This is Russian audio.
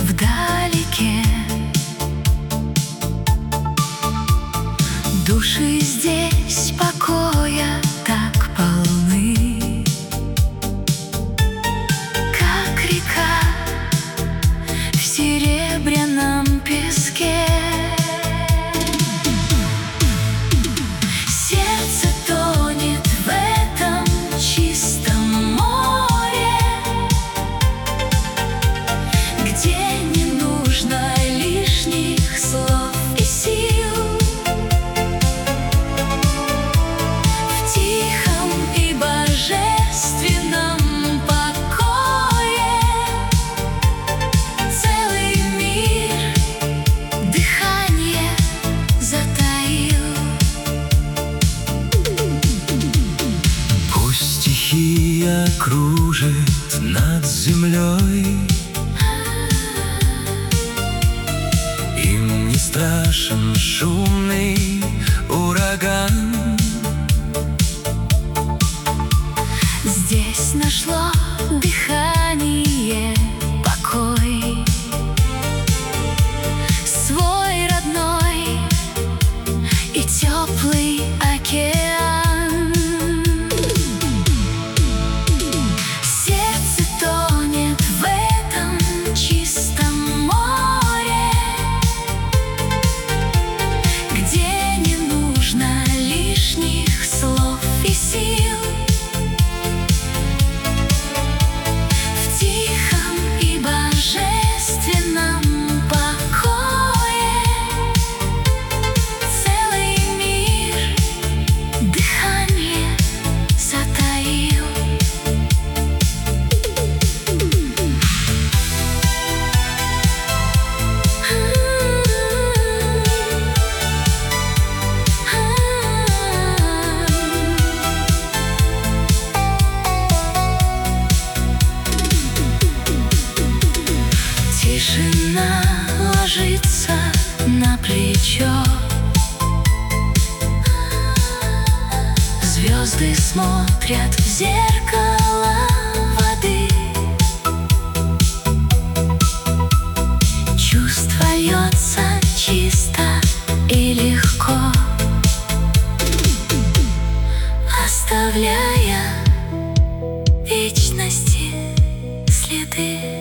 вдалеке. Души здесь покоя так полны, как река в серебряном песке. Сердце тонет в этом чистом море, где не нужно лишних слов и сил. В тихом и божественном покое целый мир дыхание затаил. Пусть стихия кружит над землей, им не страшен шумный ураган. Здесь нашло дыхание покой, свой родной и теплый океан. Сердце тонет в этом чистом море, где не нужно лишних слов и сил. В тихом и божественном покое целый мир дыхание затаил. Тишина ложится на плечо, звезды смотрят в зеркало воды. Чувство льется чисто и легко, оставляя вечности следы.